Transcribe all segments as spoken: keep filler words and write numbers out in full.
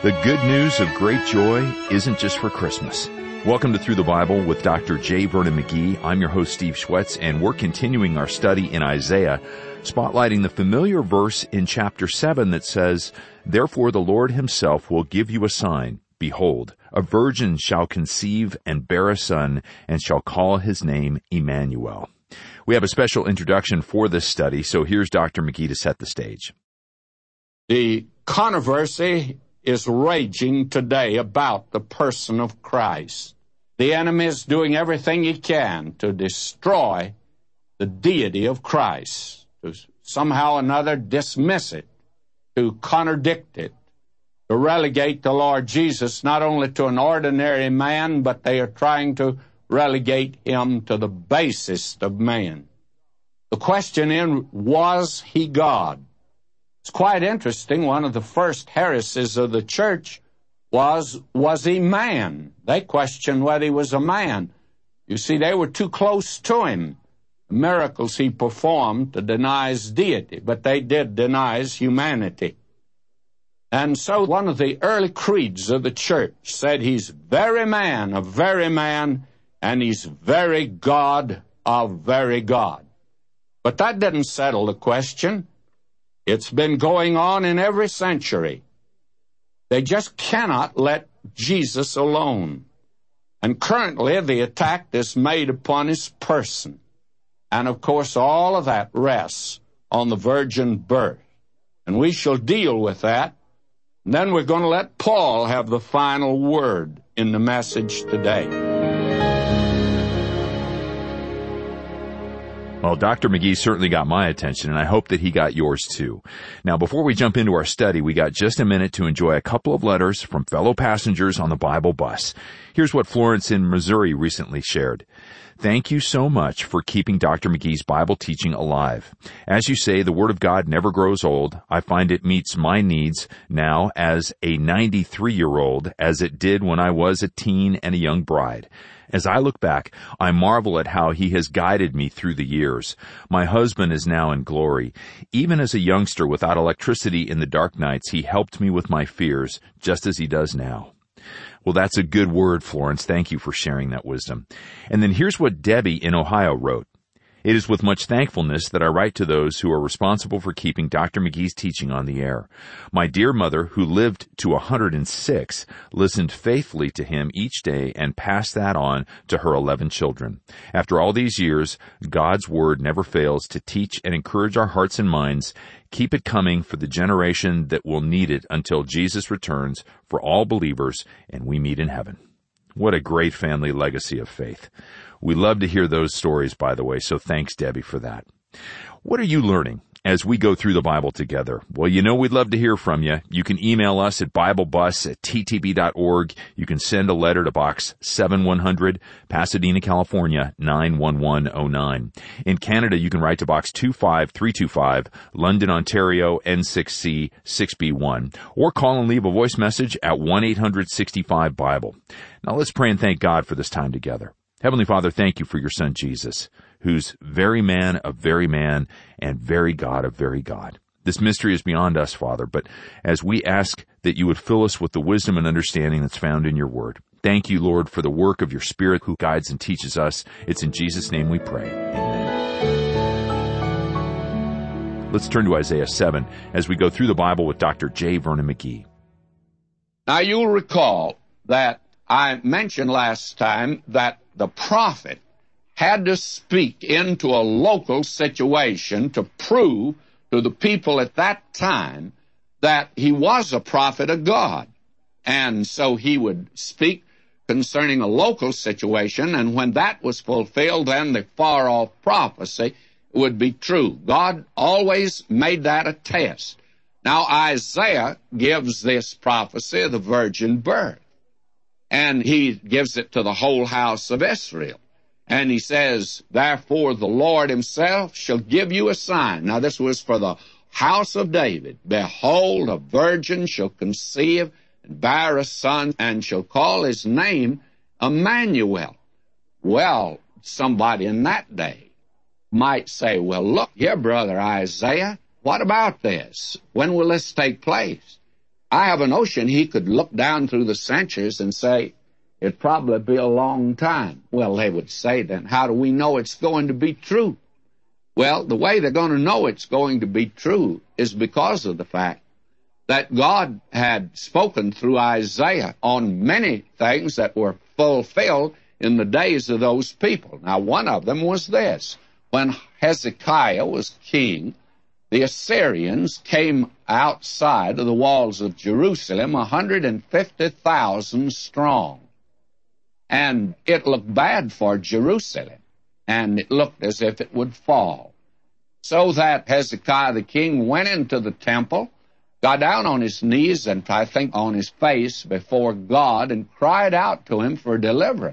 The good news of great joy isn't just for Christmas. Welcome to Through the Bible with Doctor J. Vernon McGee. I'm your host, Steve Schwetz, and we're continuing our study in Isaiah, spotlighting the familiar verse in chapter seven that says, "Therefore the Lord himself will give you a sign. Behold, a virgin shall conceive and bear a son, and shall call his name Emmanuel." We have a special introduction for this study, so here's Doctor McGee to set the stage. The controversy is raging today about the person of Christ. The enemy is doing everything he can to destroy the deity of Christ, to somehow or another dismiss it, to contradict it, to relegate the Lord Jesus not only to an ordinary man, but they are trying to relegate him to the basest of man. The question is, was he God? It's quite interesting. One of the first heresies of the church was, was he man? They questioned whether he was a man. You see, they were too close to him. The miracles he performed to deny his deity, but they did deny his humanity. And so one of the early creeds of the church said he's very man of very man, and he's very God of very God. But that didn't settle the question. It's been going on in every century. They just cannot let Jesus alone. And currently the attack is made upon his person. And of course all of that rests on the virgin birth. And we shall deal with that. And then we're going to let Paul have the final word in the message today. Well, Doctor McGee certainly got my attention, and I hope that he got yours too. Now, before we jump into our study, we got just a minute to enjoy a couple of letters from fellow passengers on the Bible bus. Here's what Florence in Missouri recently shared. "Thank you so much for keeping Doctor McGee's Bible teaching alive. As you say, the Word of God never grows old. I find it meets my needs now as a ninety-three-year-old as it did when I was a teen and a young bride. As I look back, I marvel at how he has guided me through the years. My husband is now in glory. Even as a youngster without electricity in the dark nights, he helped me with my fears, just as he does now." Well, that's a good word, Florence. Thank you for sharing that wisdom. And then here's what Debbie in Ohio wrote. "It is with much thankfulness that I write to those who are responsible for keeping Doctor McGee's teaching on the air. My dear mother, who lived to one hundred six, listened faithfully to him each day and passed that on to her eleven children. After all these years, God's Word never fails to teach and encourage our hearts and minds. Keep it coming for the generation that will need it until Jesus returns for all believers and we meet in heaven." What a great family legacy of faith. We love to hear those stories, by the way, so thanks, Debbie, for that. What are you learning as we go through the Bible together? Well, you know we'd love to hear from you. You can email us at biblebus at t t b dot org. You can send a letter to Box seventy-one hundred, Pasadena, California, nine one one oh nine. In Canada, you can write to Box two five three two five, London, Ontario, N six C six B one. Or call and leave a voice message at one eight hundred sixty-five Bible. Now let's pray and thank God for this time together. Heavenly Father, thank you for your Son Jesus, who's very man of very man and very God of very God. This mystery is beyond us, Father, but as we ask that you would fill us with the wisdom and understanding that's found in your word. Thank you, Lord, for the work of your Spirit who guides and teaches us. It's in Jesus' name we pray. Amen. Let's turn to Isaiah seven as we go through the Bible with Doctor J. Vernon McGee. Now you'll recall that I mentioned last time that the prophet had to speak into a local situation to prove to the people at that time that he was a prophet of God. And so he would speak concerning a local situation, and when that was fulfilled, then the far-off prophecy would be true. God always made that a test. Now Isaiah gives this prophecy of the virgin birth. And he gives it to the whole house of Israel. And he says, "Therefore the Lord himself shall give you a sign." Now this was for the house of David. "Behold, a virgin shall conceive and bear a son, and shall call his name Emmanuel." Well, somebody in that day might say, "Well, look here, Brother Isaiah, what about this? When will this take place?" I have a notion he could look down through the centuries and say, it'd probably be a long time. Well, they would say then, how do we know it's going to be true? Well, the way they're going to know it's going to be true is because of the fact that God had spoken through Isaiah on many things that were fulfilled in the days of those people. Now, one of them was this. When Hezekiah was king, the Assyrians came outside of the walls of Jerusalem, one hundred fifty thousand strong. And it looked bad for Jerusalem, and it looked as if it would fall. So that Hezekiah the king went into the temple, got down on his knees and I think on his face before God and cried out to him for deliverance.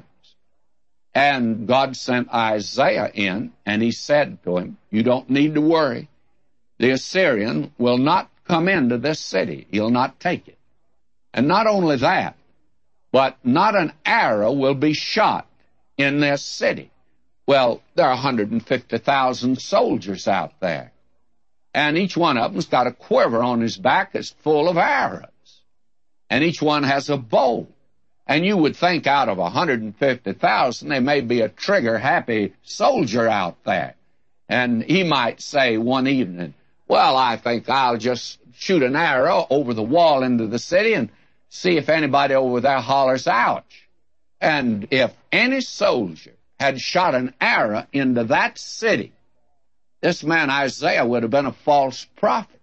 And God sent Isaiah in, and he said to him, you don't need to worry. The Assyrian will not come into this city. He'll not take it. And not only that, but not an arrow will be shot in this city. Well, there are one hundred fifty thousand soldiers out there. And each one of them's got a quiver on his back that's full of arrows. And each one has a bow. And you would think out of one hundred fifty thousand, there may be a trigger-happy soldier out there. And he might say one evening, well, I think I'll just shoot an arrow over the wall into the city and see if anybody over there hollers, ouch. And if any soldier had shot an arrow into that city, this man Isaiah would have been a false prophet.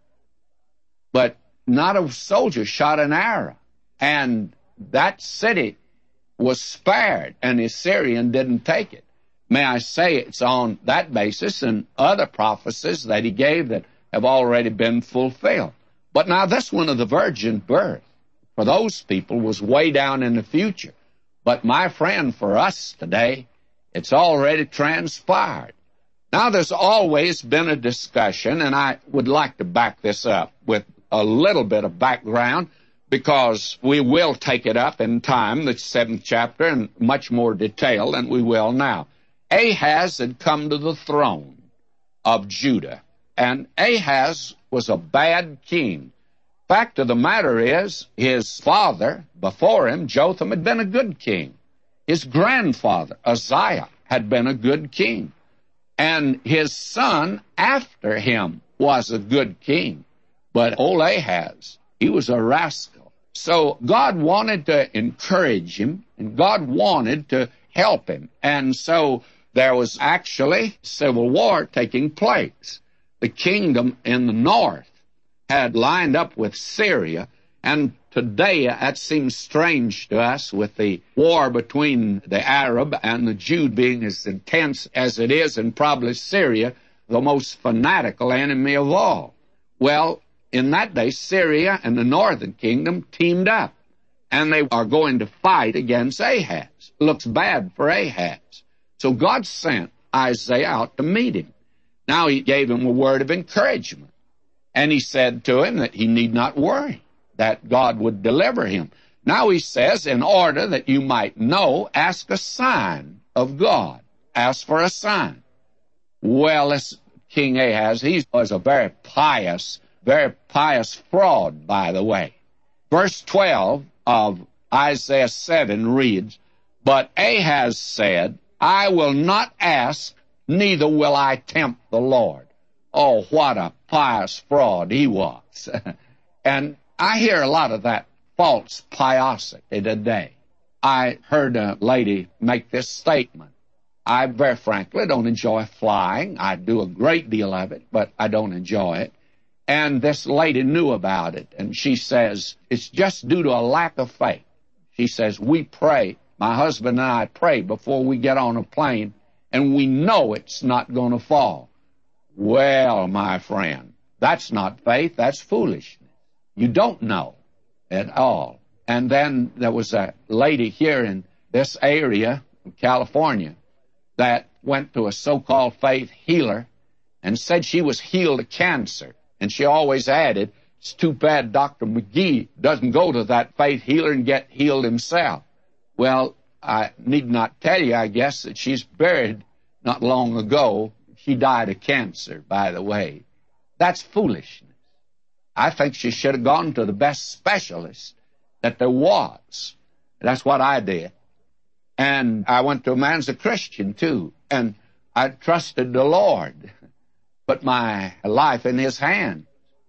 But not a soldier shot an arrow. And that city was spared, and the Assyrian didn't take it. May I say it's on that basis and other prophecies that he gave that have already been fulfilled. But now this one of the virgin birth, for those people, was way down in the future. But my friend, for us today, it's already transpired. Now there's always been a discussion, and I would like to back this up with a little bit of background, because we will take it up in time, the seventh chapter, in much more detail than we will now. Ahaz had come to the throne of Judah, and Ahaz was a bad king. Fact of the matter is, his father before him, Jotham, had been a good king. His grandfather, Uzziah, had been a good king. And his son after him was a good king. But old Ahaz, he was a rascal. So God wanted to encourage him, and God wanted to help him. And so there was actually civil war taking place. The kingdom in the north had lined up with Syria, and today that seems strange to us with the war between the Arab and the Jew being as intense as it is, and probably Syria, the most fanatical enemy of all. Well, in that day, Syria and the northern kingdom teamed up, and they are going to fight against Ahaz. Looks bad for Ahaz. So God sent Isaiah out to meet him. Now he gave him a word of encouragement, and he said to him that he need not worry, that God would deliver him. Now he says, in order that you might know, ask a sign of God. Ask for a sign. Well, this King Ahaz, he was a very pious, very pious fraud, by the way. Verse twelve of Isaiah seven reads, but Ahaz said, I will not ask, neither will I tempt the Lord. Oh, what a pious fraud he was. And I hear a lot of that false piosity today. I heard a lady make this statement. I very frankly don't enjoy flying. I do a great deal of it, but I don't enjoy it. And this lady knew about it, and she says, it's just due to a lack of faith. She says, we pray, my husband and I pray before we get on a plane, and we know it's not going to fall. Well, my friend, that's not faith, that's foolishness. You don't know at all. And then there was a lady here in this area of California that went to a so-called faith healer and said she was healed of cancer. And she always added, it's too bad Doctor McGee doesn't go to that faith healer and get healed himself. Well, I need not tell you, I guess, that she's buried not long ago. She died of cancer, by the way. That's foolishness. I think she should have gone to the best specialist that there was. That's what I did. And I went to a man's a Christian, too, and I trusted the Lord, put my life in His hand.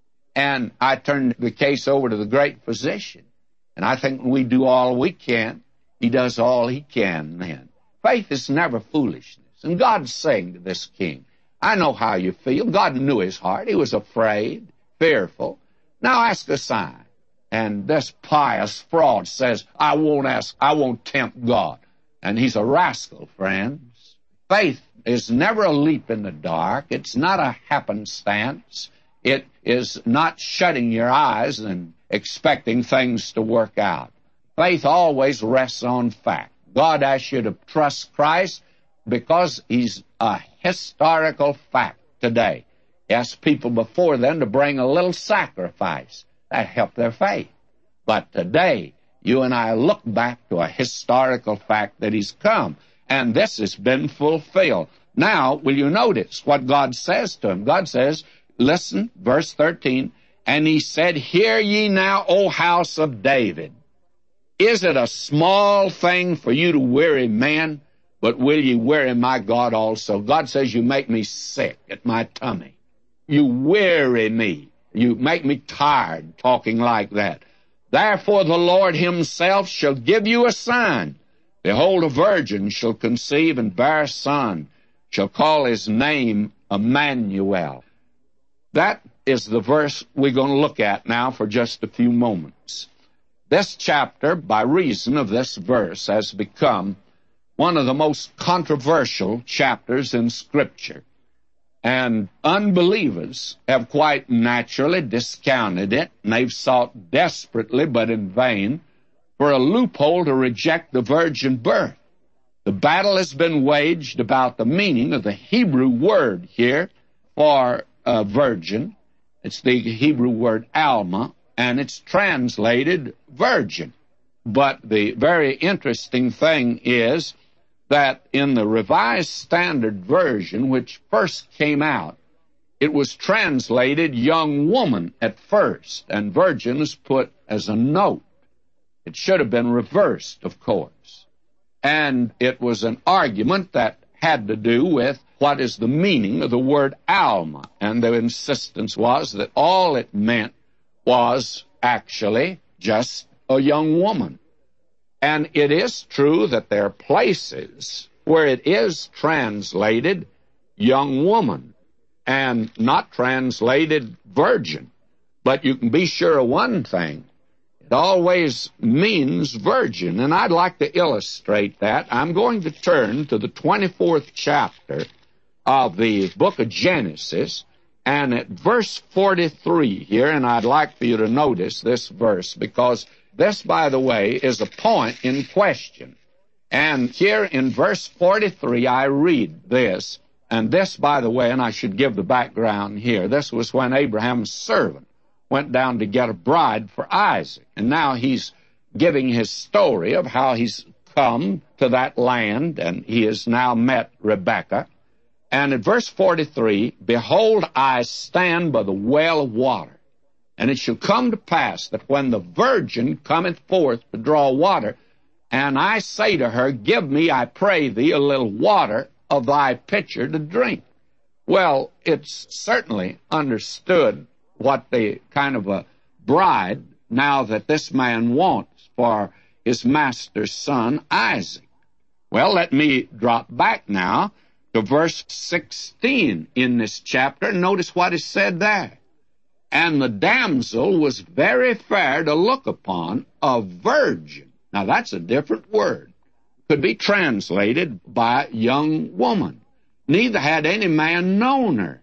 And I turned the case over to the great physician. And I think when we do all we can, He does all He can then. Faith is never foolishness. And God's saying to this king, I know how you feel. God knew his heart. He was afraid, fearful. Now ask a sign. And this pious fraud says, I won't ask, I won't tempt God. And he's a rascal, friends. Faith is never a leap in the dark. It's not a happenstance. It is not shutting your eyes and expecting things to work out. Faith always rests on fact. God asks you to trust Christ because He's a historical fact today. He asked people before then to bring a little sacrifice. That helped their faith. But today, you and I look back to a historical fact that He's come, and this has been fulfilled. Now, will you notice what God says to him? God says, listen, verse thirteen, and He said, Hear ye now, O house of David. Is it a small thing for you to weary man, but will ye weary my God also? God says, you make me sick at my tummy. You weary me. You make me tired talking like that. Therefore the Lord Himself shall give you a sign. Behold, a virgin shall conceive and bear a son, shall call his name Emmanuel. That is the verse we're going to look at now for just a few moments. This chapter, by reason of this verse, has become one of the most controversial chapters in Scripture. And unbelievers have quite naturally discounted it, and they've sought desperately, but in vain, for a loophole to reject the virgin birth. The battle has been waged about the meaning of the Hebrew word here for a virgin. It's the Hebrew word alma, and it's translated virgin. But the very interesting thing is that in the Revised Standard Version, which first came out, it was translated young woman at first, and virgin is put as a note. It should have been reversed, of course. And it was an argument that had to do with what is the meaning of the word alma. And the insistence was that all it meant was actually just a young woman. And it is true that there are places where it is translated young woman and not translated virgin. But you can be sure of one thing. It always means virgin. And I'd like to illustrate that. I'm going to turn to the twenty-fourth chapter of the book of Genesis, and at verse forty-three here, and I'd like for you to notice this verse, because this, by the way, is a point in question. And here in verse forty-three, I read this, and this, by the way, and I should give the background here, this was when Abraham's servant went down to get a bride for Isaac. And now he's giving his story of how he's come to that land, and he has now met Rebekah. And at verse forty-three, Behold, I stand by the well of water, and it shall come to pass that when the virgin cometh forth to draw water, and I say to her, Give me, I pray thee, a little water of thy pitcher to drink. Well, it's certainly understood what the kind of a bride now that this man wants for his master's son, Isaac. Well, let me drop back now to verse sixteen in this chapter. Notice what is said there. And the damsel was very fair to look upon, a virgin. Now, that's a different word. Could be translated by young woman. Neither had any man known her.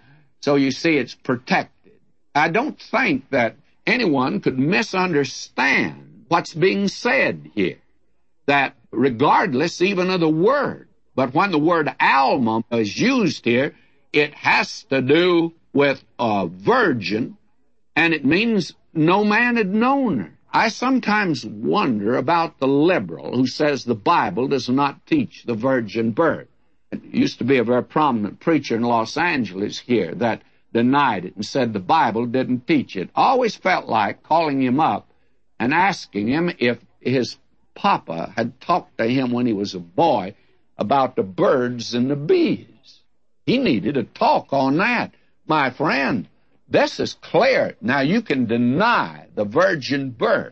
So you see, it's protected. I don't think that anyone could misunderstand what's being said here, that regardless even of the word, but when the word alma is used here, it has to do with a virgin, and it means no man had known her. I sometimes wonder about the liberal who says the Bible does not teach the virgin birth. It used to be a very prominent preacher in Los Angeles here that denied it and said the Bible didn't teach it. I always felt like calling him up and asking him if his papa had talked to him when he was a boy about the birds and the bees. He needed a talk on that. My friend, this is clear. Now, you can deny the virgin birth,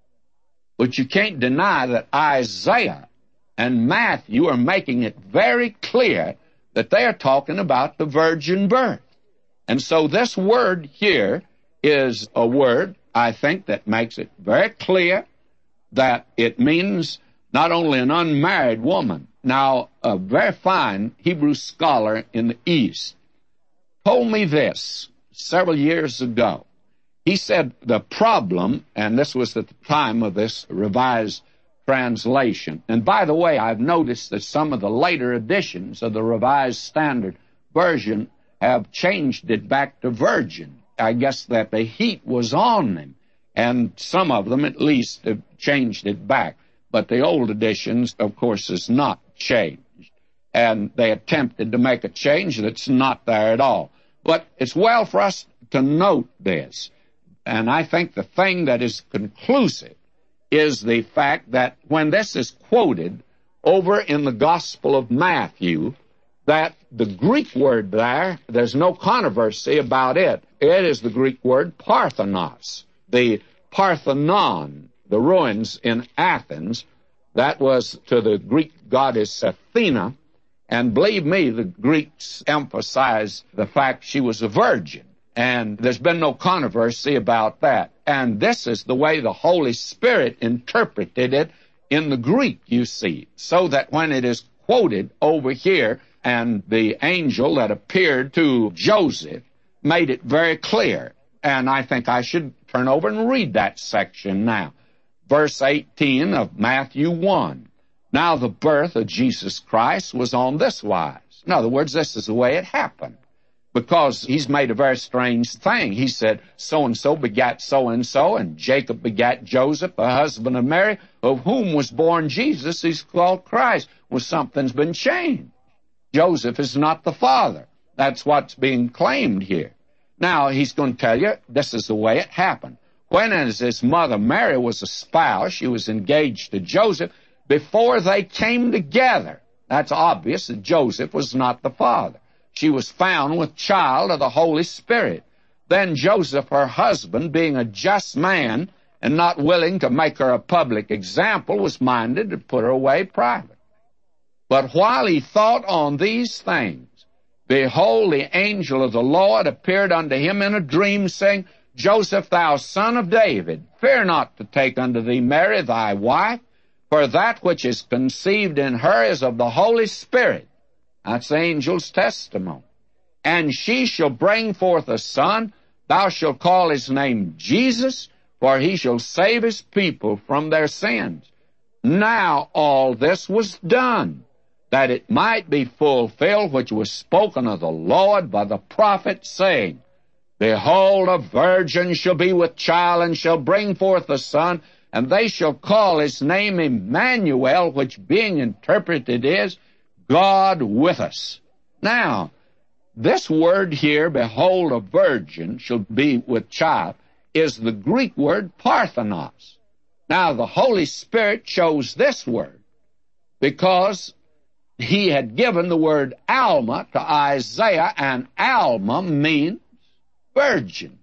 but you can't deny that Isaiah and Matthew are making it very clear that they are talking about the virgin birth. And so this word here is a word, I think, that makes it very clear that it means not only an unmarried woman. Now, a very fine Hebrew scholar in the East told me this several years ago. He said the problem, and this was at the time of this revised translation, and by the way, I've noticed that some of the later editions of the Revised Standard Version have changed it back to virgin. I guess that the heat was on them, and some of them at least have changed it back. But the old editions, of course, is not changed. And they attempted to make a change that's not there at all. But it's well for us to note this. And I think the thing that is conclusive is the fact that when this is quoted over in the Gospel of Matthew, that the Greek word there, there's no controversy about it. It is the Greek word Parthenos, the Parthenon, the ruins in Athens. That was to the Greek goddess Athena. And believe me, the Greeks emphasize the fact she was a virgin. And there's been no controversy about that. And this is the way the Holy Spirit interpreted it in the Greek, you see, so that when it is quoted over here, and the angel that appeared to Joseph made it very clear. And I think I should turn over and read that section now. Verse eighteen of Matthew one. Now the birth of Jesus Christ was on this wise. In other words, this is the way it happened. Because he's made a very strange thing. He said, so-and-so begat so-and-so, and Jacob begat Joseph, the husband of Mary, of whom was born Jesus. He's called Christ. Well, something's been changed. Joseph is not the father. That's what's being claimed here. Now, he's going to tell you, this is the way it happened. When as his mother Mary was a spouse, she was engaged to Joseph, before they came together. That's obvious that Joseph was not the father. She was found with child of the Holy Spirit. Then Joseph, her husband, being a just man and not willing to make her a public example, was minded to put her away privately. But while he thought on these things, behold, the angel of the Lord appeared unto him in a dream, saying, Joseph, thou son of David, fear not to take unto thee Mary thy wife, for that which is conceived in her is of the Holy Spirit. That's the angel's testimony. And she shall bring forth a son, thou shalt call his name Jesus, for he shall save his people from their sins. Now all this was done, that it might be fulfilled which was spoken of the Lord by the prophet, saying, Behold, a virgin shall be with child, and shall bring forth a son, and they shall call his name Emmanuel, which being interpreted is, God with us. Now, this word here, behold, a virgin shall be with child, is the Greek word Parthenos. Now, the Holy Spirit chose this word because he had given the word Alma to Isaiah, and Alma means virgin.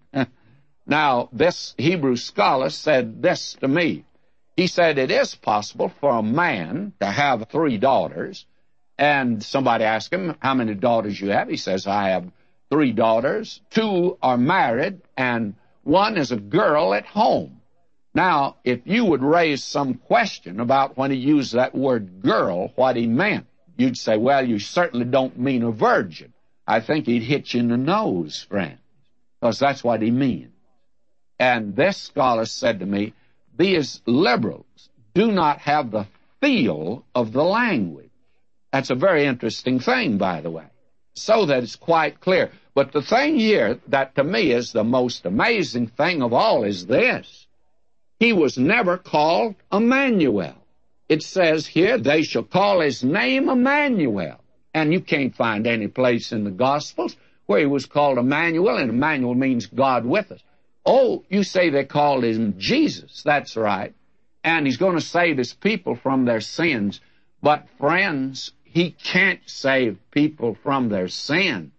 Now, this Hebrew scholar said this to me. He said, it is possible for a man to have three daughters, and somebody asked him, how many daughters you have? He says, I have three daughters. Two are married, and one is a girl at home. Now, if you would raise some question about when he used that word girl, what he meant, you'd say, well, you certainly don't mean a virgin. I think he'd hit you in the nose, friend, because that's what he means. And this scholar said to me, these liberals do not have the feel of the language. That's a very interesting thing, by the way, so that it's quite clear. But the thing here that to me is the most amazing thing of all is this. He was never called Emmanuel. It says here, they shall call his name Emmanuel. And you can't find any place in the Gospels where he was called Emmanuel, and Emmanuel means God with us. Oh, you say they called him Jesus. That's right. And he's going to save his people from their sins. But friends, he can't save people from their sin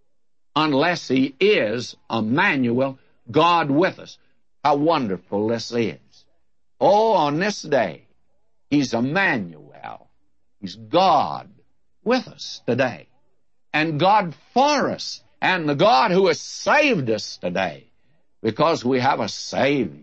unless he is Emmanuel, God with us. How wonderful this is. Oh, on this day, he's Emmanuel. He's God with us today. And God for us. And the God who has saved us today. Because we have a Savior,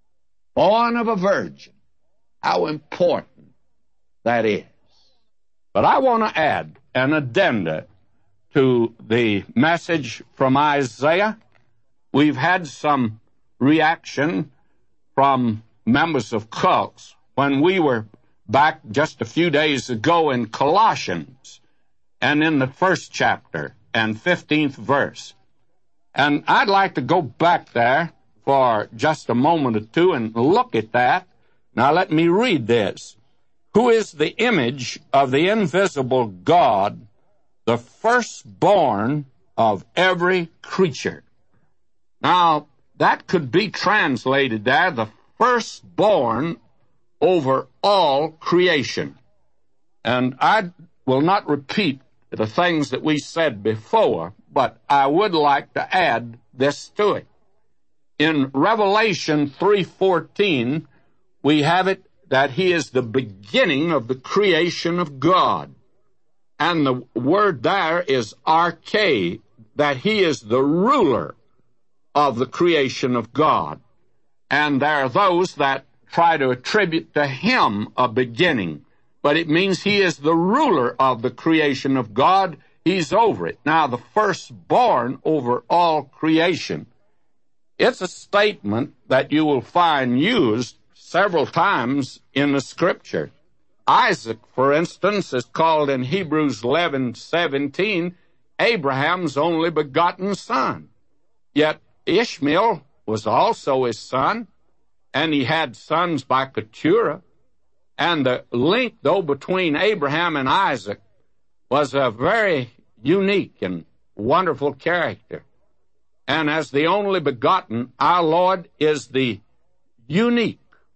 born of a virgin. How important that is. But I want to add an addenda to the message from Isaiah. We've had some reaction from members of cults when we were back just a few days ago in Colossians and in the first chapter and fifteenth verse. And I'd like to go back there for just a moment or two and look at that. Now let me read this. Who is the image of the invisible God, the firstborn of every creature? Now, that could be translated there, the firstborn over all creation. And I will not repeat the things that we said before, but I would like to add this to it. In Revelation three fourteen, we have it that he is the beginning of the creation of God. And the word there is arche, that he is the ruler of the creation of God. And there are those that try to attribute to him a beginning, but it means he is the ruler of the creation of God. He's over it. Now, the firstborn over all creation. It's a statement that you will find used several times in the Scripture. Isaac, for instance, is called in Hebrews eleven seventeen Abraham's only begotten son. Yet Ishmael was also his son, and he had sons by Keturah. And the link, though, between Abraham and Isaac was a very unique and wonderful character. And as the only begotten, our Lord is the unique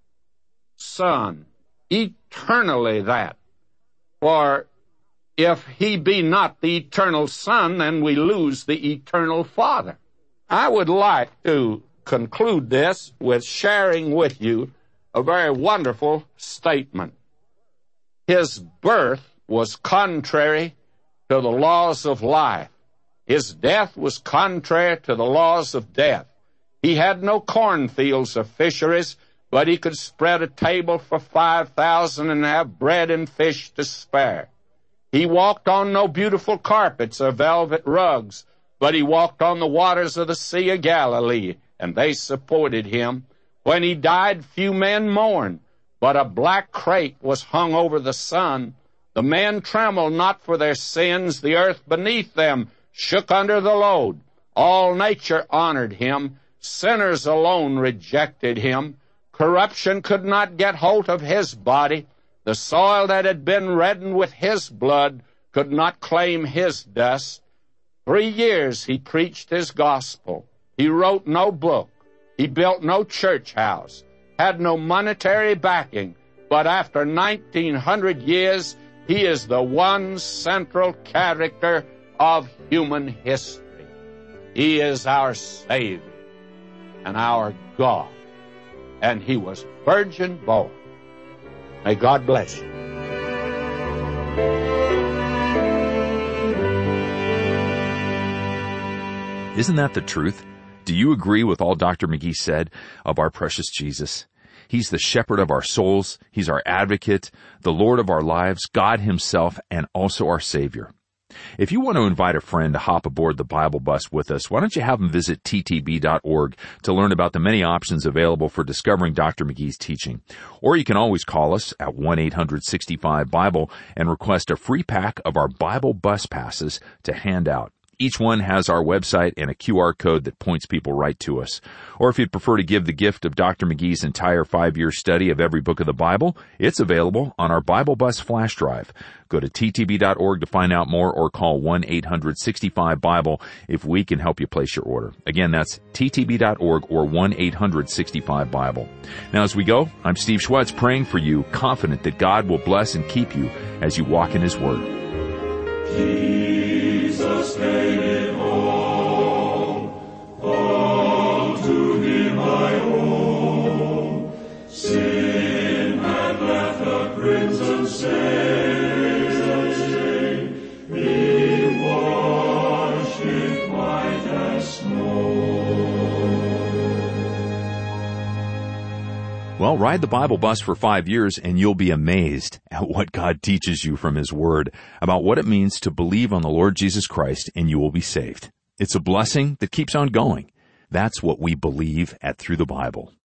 Son, eternally that. For if he be not the eternal Son, then we lose the eternal Father. I would like to conclude this with sharing with you a very wonderful statement. His birth was contrary to the laws of life. His death was contrary to the laws of death. He had no cornfields or fisheries, but he could spread a table for five thousand and have bread and fish to spare. He walked on no beautiful carpets or velvet rugs, but he walked on the waters of the Sea of Galilee, and they supported him. When he died, few men mourned, but a black crape was hung over the sun. The men trembled not for their sins. The earth beneath them shook under the load. All nature honored him. Sinners alone rejected him. Corruption could not get hold of his body. The soil that had been reddened with his blood could not claim his dust. Three years he preached his gospel. He wrote no book. He built no church house, had no monetary backing, but after nineteen hundred years, he is the one central character of human history. He is our Savior and our God, and he was virgin born. May God bless you. Isn't that the truth? Do you agree with all Doctor McGee said of our precious Jesus? He's the shepherd of our souls. He's our advocate, the Lord of our lives, God himself, and also our Savior. If you want to invite a friend to hop aboard the Bible bus with us, why don't you have them visit T T B dot org to learn about the many options available for discovering Doctor McGee's teaching. Or you can always call us at one eight hundred sixty-five Bible and request a free pack of our Bible bus passes to hand out. Each one has our website and a Q R code that points people right to us. Or if you'd prefer to give the gift of Doctor McGee's entire five-year study of every book of the Bible, it's available on our Bible Bus flash drive. Go to T T B dot org to find out more or call one eight hundred sixty-five Bible if we can help you place your order. Again, that's T T B dot org or one eight hundred sixty-five Bible. Now as we go, I'm Steve Schwetz praying for you, confident that God will bless and keep you as you walk in His Word. Jesus paid it all, all to Him I owe. Sin had left a crimson stain, He washed it white as snow. Well, ride the Bible Bus for five years and you'll be amazed at what God teaches you from His Word about what it means to believe on the Lord Jesus Christ and you will be saved. It's a blessing that keeps on going. That's what we believe at Through the Bible.